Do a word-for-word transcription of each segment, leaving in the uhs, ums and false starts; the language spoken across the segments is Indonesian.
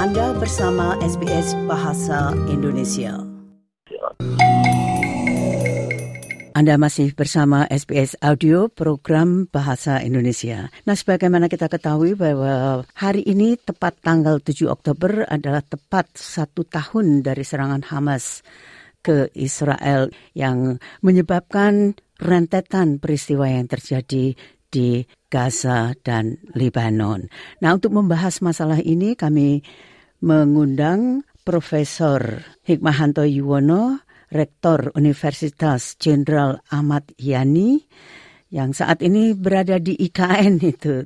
Anda bersama S B S Bahasa Indonesia. Anda masih bersama S B S Audio Program Bahasa Indonesia. Nah, sebagaimana kita ketahui bahwa hari ini tepat tanggal tujuh Oktober adalah tepat satu tahun dari serangan Hamas ke Israel yang menyebabkan rentetan peristiwa yang terjadi di Gaza dan Lebanon. Nah, untuk membahas masalah ini kami mengundang Profesor Hikmahanto Yuwono, Rektor Universitas Jenderal Ahmad Yani, yang saat ini berada di I K N itu.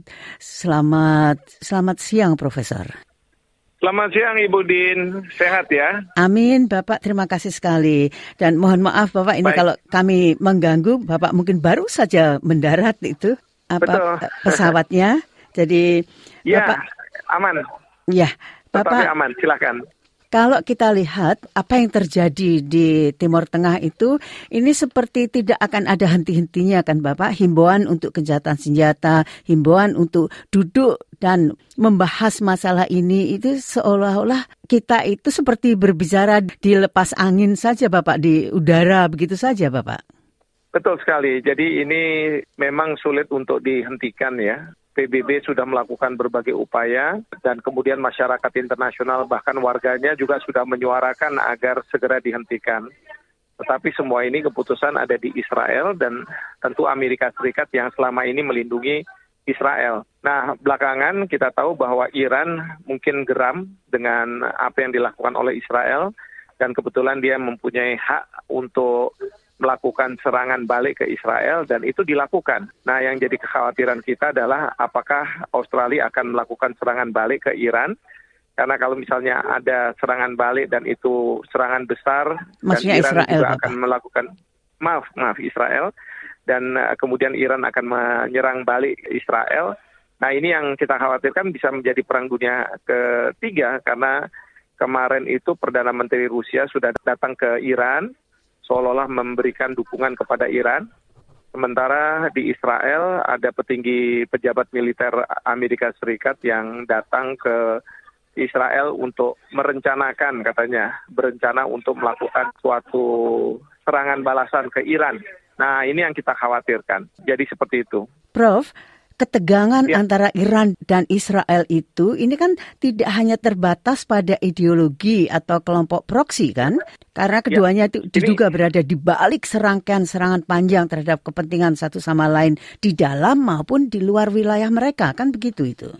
Selamat selamat siang, Profesor. Selamat siang, Ibu Din. Sehat ya? Amin, Bapak. Terima kasih sekali. Dan mohon maaf, Bapak, ini Baik. Kalau kami mengganggu, Bapak mungkin baru saja mendarat itu apa Betul. pesawatnya. Jadi, ya, Bapak, aman. Ya, Bapak. Tetapi aman, silakan. Kalau kita lihat apa yang terjadi di Timur Tengah itu, ini seperti tidak akan ada henti-hentinya kan Bapak. Himbauan untuk gencatan senjata, himbauan untuk duduk dan membahas masalah ini, itu seolah-olah kita itu seperti berbicara di lepas angin saja Bapak, di udara begitu saja Bapak. Betul sekali, jadi ini memang sulit untuk dihentikan ya. P B B sudah melakukan berbagai upaya dan kemudian masyarakat internasional bahkan warganya juga sudah menyuarakan agar segera dihentikan. Tetapi semua ini keputusan ada di Israel dan tentu Amerika Serikat yang selama ini melindungi Israel. Nah, belakangan kita tahu bahwa Iran mungkin geram dengan apa yang dilakukan oleh Israel dan kebetulan dia mempunyai hak untuk melakukan serangan balik ke Israel dan itu dilakukan. Nah, yang jadi kekhawatiran kita adalah apakah Australia akan melakukan serangan balik ke Iran? Karena kalau misalnya ada serangan balik dan itu serangan besar, Maksudnya dan Iran Israel, juga Bapak. akan melakukan maaf maaf Israel dan uh, kemudian Iran akan menyerang balik Israel. Nah, ini yang kita khawatirkan bisa menjadi perang dunia ketiga karena kemarin itu Perdana Menteri Rusia sudah datang ke Iran seolah-olah memberikan dukungan kepada Iran. Sementara di Israel ada petinggi pejabat militer Amerika Serikat yang datang ke Israel untuk merencanakan, katanya, berencana untuk melakukan suatu serangan balasan ke Iran. Nah, ini yang kita khawatirkan. Jadi seperti itu. Prof, ketegangan ya. antara Iran dan Israel itu, ini kan tidak hanya terbatas pada ideologi atau kelompok proksi kan? Karena keduanya ya. itu diduga Ini... berada di balik serangkaian serangan panjang terhadap kepentingan satu sama lain di dalam maupun di luar wilayah mereka, kan begitu itu?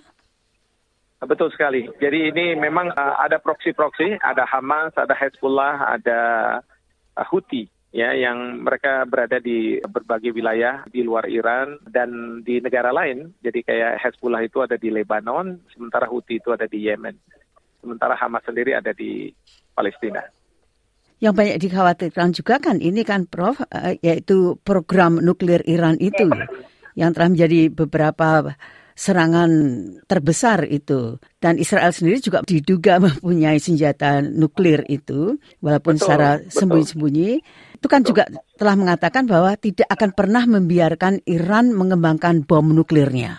Betul sekali. Jadi ini memang uh, ada proksi-proksi, ada Hamas, ada Hezbollah, ada uh, Houthi. Ya, yang mereka berada di berbagai wilayah di luar Iran dan di negara lain. Jadi kayak Hezbollah itu ada di Lebanon, sementara Houthi itu ada di Yemen. Sementara Hamas sendiri ada di Palestina. Yang banyak dikhawatirkan juga kan ini kan Prof, yaitu program nuklir Iran itu yang telah menjadi beberapa serangan terbesar itu. Dan Israel sendiri juga diduga mempunyai senjata nuklir itu, walaupun betul, secara betul. sembunyi-sembunyi. Itu kan betul. juga telah mengatakan bahwa tidak akan pernah membiarkan Iran mengembangkan bom nuklirnya.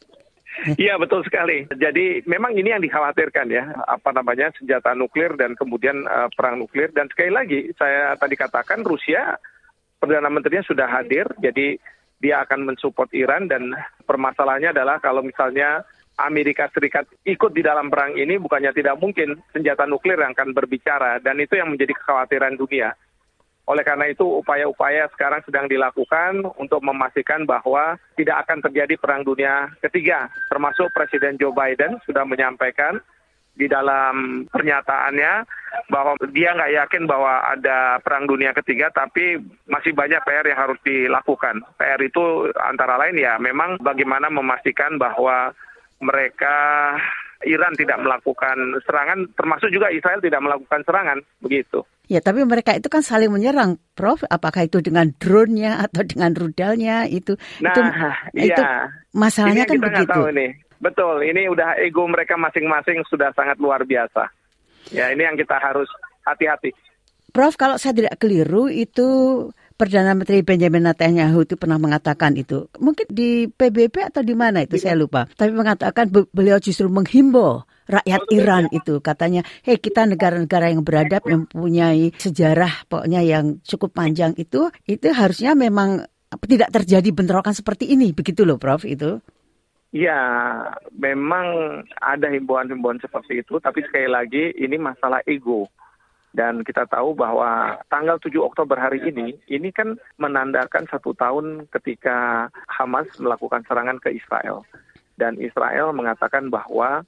Iya, betul sekali. Jadi memang ini yang dikhawatirkan ya, apa namanya, senjata nuklir dan kemudian uh, perang nuklir. Dan sekali lagi, saya tadi katakan Rusia, Perdana Menterinya sudah hadir, jadi dia akan mensupport Iran dan permasalahannya adalah kalau misalnya Amerika Serikat ikut di dalam perang ini, bukannya tidak mungkin senjata nuklir yang akan berbicara, dan itu yang menjadi kekhawatiran dunia. Oleh karena itu, upaya-upaya sekarang sedang dilakukan untuk memastikan bahwa tidak akan terjadi perang dunia ketiga, termasuk Presiden Joe Biden sudah menyampaikan di dalam pernyataannya bahwa dia nggak yakin bahwa ada perang dunia ketiga, tapi masih banyak P R yang harus dilakukan. P R itu antara lain ya memang bagaimana memastikan bahwa mereka Iran tidak melakukan serangan, termasuk juga Israel tidak melakukan serangan, begitu. Ya, tapi mereka itu kan saling menyerang, Prof. Apakah itu dengan drone-nya atau dengan rudalnya itu? Nah, itu, iya. itu masalahnya ini kan kita begitu. Tahu nih. Betul, ini udah ego mereka masing-masing sudah sangat luar biasa. Ya, ini yang kita harus hati-hati. Prof, kalau saya tidak keliru itu Perdana Menteri Benjamin Netanyahu itu pernah mengatakan itu. Mungkin di P B B atau di mana itu, saya lupa. Tapi mengatakan beliau justru menghimbau rakyat Iran itu. Katanya, hei kita negara-negara yang beradab, yang mempunyai sejarah pokoknya yang cukup panjang itu, itu harusnya memang tidak terjadi bentrokan seperti ini. Begitu loh Prof itu. Ya, memang ada himbauan-himbauan seperti itu, tapi sekali lagi ini masalah ego. Dan kita tahu bahwa tanggal tujuh Oktober hari ini, ini kan menandakan satu tahun ketika Hamas melakukan serangan ke Israel. Dan Israel mengatakan bahwa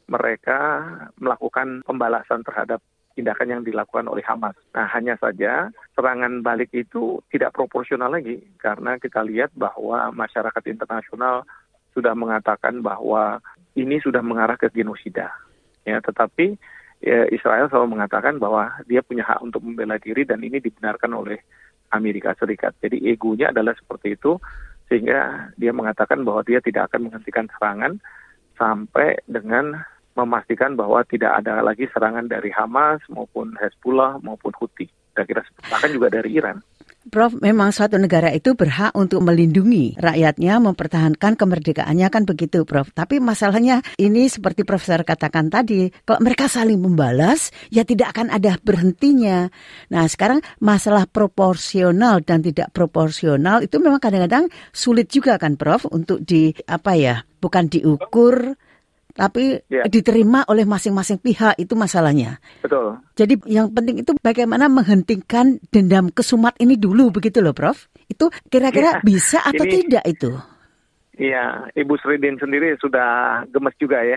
mereka melakukan pembalasan terhadap tindakan yang dilakukan oleh Hamas. Nah, hanya saja serangan balik itu tidak proporsional lagi, karena kita lihat bahwa masyarakat internasional sudah mengatakan bahwa ini sudah mengarah ke genosida. Ya, tetapi ya, Israel selalu mengatakan bahwa dia punya hak untuk membela diri dan ini dibenarkan oleh Amerika Serikat. Jadi egonya adalah seperti itu, sehingga dia mengatakan bahwa dia tidak akan menghentikan serangan sampai dengan memastikan bahwa tidak ada lagi serangan dari Hamas maupun Hezbollah maupun Houthi. Kira-kira bahkan juga dari Iran. Prof, memang suatu negara itu berhak untuk melindungi rakyatnya, mempertahankan kemerdekaannya, kan begitu Prof. Tapi masalahnya ini seperti Profesor katakan tadi, kalau mereka saling membalas, ya tidak akan ada berhentinya. Nah sekarang masalah proporsional dan tidak proporsional itu memang kadang-kadang sulit juga kan Prof, untuk di, apa ya, bukan diukur, tapi ya, diterima oleh masing-masing pihak, itu masalahnya. Betul. Jadi yang penting itu bagaimana menghentikan dendam kesumat ini dulu, begitu loh Prof. Itu kira-kira ya, bisa atau ini, tidak itu? Iya, Ibu Sridin sendiri sudah gemes juga ya.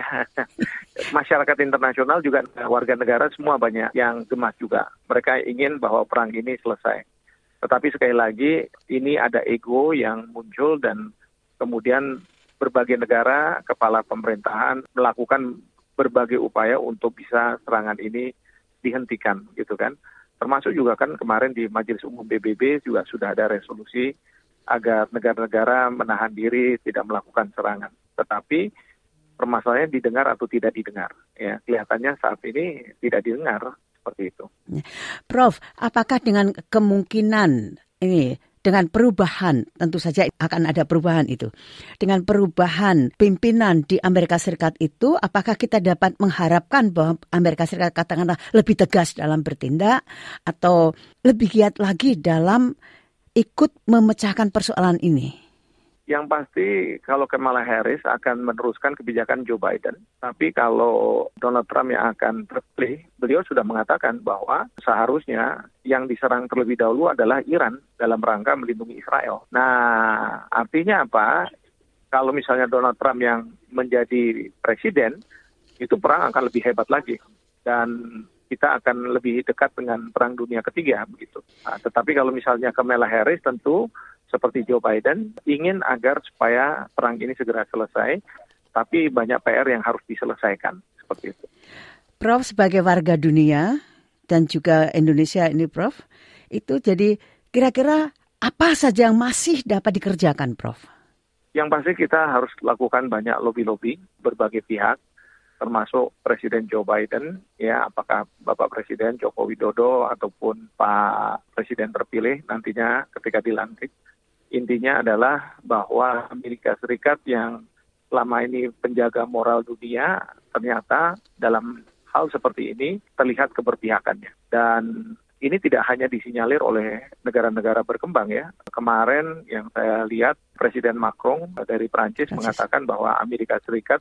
Masyarakat internasional juga, warga negara semua banyak yang gemas juga. Mereka ingin bahwa perang ini selesai. Tetapi sekali lagi, ini ada ego yang muncul dan kemudian berbagai negara, kepala pemerintahan melakukan berbagai upaya untuk bisa serangan ini dihentikan, gitu kan. Termasuk juga kan kemarin di Majelis Umum P B B juga sudah ada resolusi agar negara-negara menahan diri tidak melakukan serangan. Tetapi permasalahannya didengar atau tidak didengar. Ya, kelihatannya saat ini tidak didengar seperti itu. Prof, apakah dengan kemungkinan ini dengan perubahan, tentu saja akan ada perubahan itu. Dengan perubahan pimpinan di Amerika Serikat itu, apakah kita dapat mengharapkan bahwa Amerika Serikat katakanlah lebih tegas dalam bertindak atau lebih giat lagi dalam ikut memecahkan persoalan ini? Yang pasti kalau Kamala Harris akan meneruskan kebijakan Joe Biden. Tapi kalau Donald Trump yang akan terpilih, beliau sudah mengatakan bahwa seharusnya yang diserang terlebih dahulu adalah Iran dalam rangka melindungi Israel. Nah, artinya apa? Kalau misalnya Donald Trump yang menjadi presiden, itu perang akan lebih hebat lagi. Dan kita akan lebih dekat dengan perang dunia ketiga, begitu. Nah, tetapi kalau misalnya Kamala Harris tentu seperti Joe Biden, ingin agar supaya perang ini segera selesai, tapi banyak P R yang harus diselesaikan, seperti itu. Prof, sebagai warga dunia dan juga Indonesia ini, Prof, itu jadi kira-kira apa saja yang masih dapat dikerjakan, Prof? Yang pasti kita harus lakukan banyak lobby-lobby berbagai pihak, termasuk Presiden Joe Biden, ya, apakah Bapak Presiden Joko Widodo ataupun Pak Presiden terpilih nantinya ketika dilantik. Intinya adalah bahwa Amerika Serikat yang selama ini penjaga moral dunia, ternyata dalam hal seperti ini terlihat keberpihakannya. Dan ini tidak hanya disinyalir oleh negara-negara berkembang ya. Kemarin yang saya lihat Presiden Macron dari Prancis mengatakan bahwa Amerika Serikat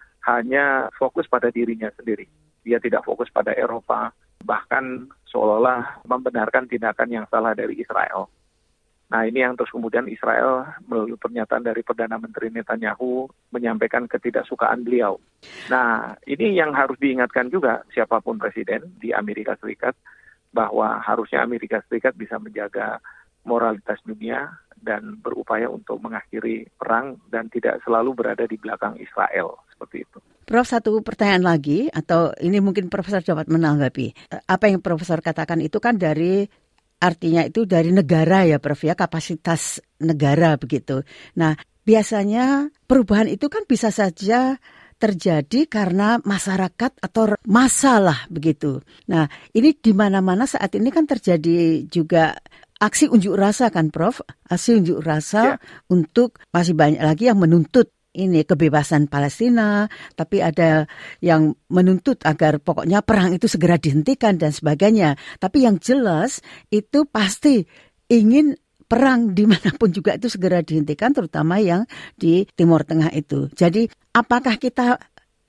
hanya fokus pada dirinya sendiri. Dia tidak fokus pada Eropa, bahkan seolah-olah membenarkan tindakan yang salah dari Israel. Nah, ini yang terus kemudian Israel melalui pernyataan dari Perdana Menteri Netanyahu menyampaikan ketidaksukaan beliau. Nah, ini yang harus diingatkan juga siapapun presiden di Amerika Serikat, bahwa harusnya Amerika Serikat bisa menjaga moralitas dunia dan berupaya untuk mengakhiri perang dan tidak selalu berada di belakang Israel, seperti itu. Prof, satu pertanyaan lagi, atau ini mungkin Profesor dapat menanggapi. Apa yang Profesor katakan itu kan dari, artinya itu dari negara ya Prof ya, kapasitas negara begitu. Nah, biasanya perubahan itu kan bisa saja terjadi karena masyarakat atau masalah begitu. Nah, ini di mana-mana saat ini kan terjadi juga aksi unjuk rasa kan Prof? Aksi unjuk rasa ya. Untuk masih banyak lagi yang menuntut ini kebebasan Palestina, tapi ada yang menuntut agar pokoknya perang itu segera dihentikan dan sebagainya. Tapi yang jelas itu pasti ingin perang dimanapun juga itu segera dihentikan, terutama yang di Timur Tengah itu. Jadi apakah kita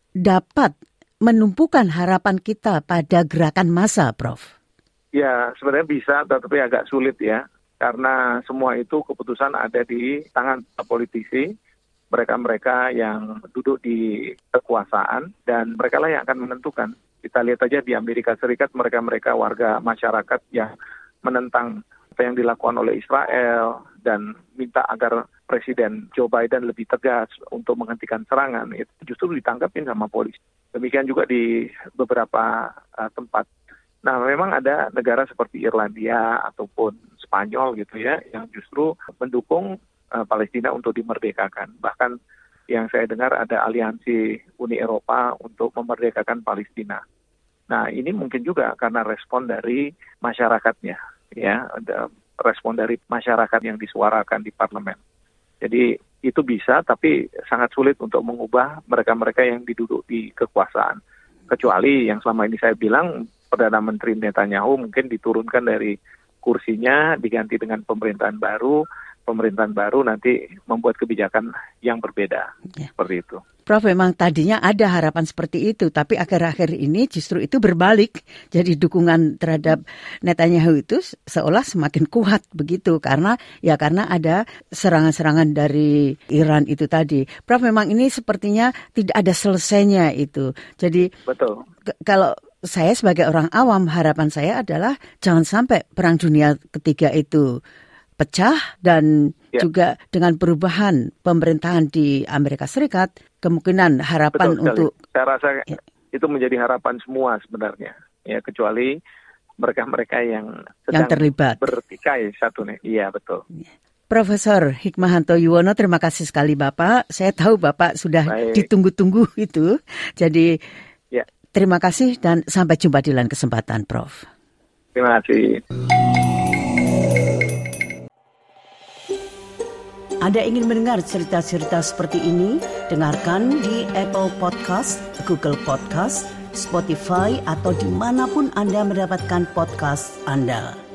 dapat menumpukan harapan kita pada gerakan massa, Prof? Ya, sebenarnya bisa, tetapi agak sulit ya. Karena semua itu keputusan ada di tangan politisi, mereka-mereka yang duduk di kekuasaan, dan mereka lah yang akan menentukan. Kita lihat aja di Amerika Serikat, mereka-mereka warga masyarakat yang menentang apa yang dilakukan oleh Israel, dan minta agar Presiden Joe Biden lebih tegas untuk menghentikan serangan, itu justru ditangkapin sama polisi. Demikian juga di beberapa uh, tempat. Nah, memang ada negara seperti Irlandia ataupun Spanyol gitu ya, yang justru mendukung uh, Palestina untuk dimerdekakan. Bahkan yang saya dengar ada aliansi Uni Eropa untuk memerdekakan Palestina. Nah, ini mungkin juga karena respon dari masyarakatnya, ya, ada respon dari masyarakat yang disuarakan di parlemen. Jadi itu bisa, tapi sangat sulit untuk mengubah mereka-mereka yang diduduk di kekuasaan. Kecuali yang selama ini saya bilang, Perdana Menteri Netanyahu mungkin diturunkan dari kursinya, diganti dengan pemerintahan baru, pemerintahan baru nanti membuat kebijakan yang berbeda, ya. Seperti itu. Prof, memang tadinya ada harapan seperti itu, tapi akhir-akhir ini justru itu berbalik. Jadi dukungan terhadap Netanyahu itu seolah semakin kuat begitu, karena ya karena ada serangan-serangan dari Iran itu tadi. Prof, memang ini sepertinya tidak ada selesainya itu. Jadi betul. K- kalau saya sebagai orang awam, harapan saya adalah jangan sampai Perang Dunia Ketiga itu pecah, dan ya. juga dengan perubahan pemerintahan di Amerika Serikat, kemungkinan harapan untuk... Saya rasa ya. itu menjadi harapan semua sebenarnya, ya, kecuali mereka-mereka yang sedang yang terlibat bertikai satu nih. Iya, betul. Ya. Profesor Hikmahanto Yuwono, terima kasih sekali Bapak. Saya tahu Bapak sudah Baik. ditunggu-tunggu itu. Jadi ya. terima kasih dan sampai jumpa di lain kesempatan, Prof. Terima kasih. Anda ingin mendengar cerita-cerita seperti ini? Dengarkan di Apple Podcast, Google Podcast, Spotify, atau dimanapun Anda mendapatkan podcast Anda.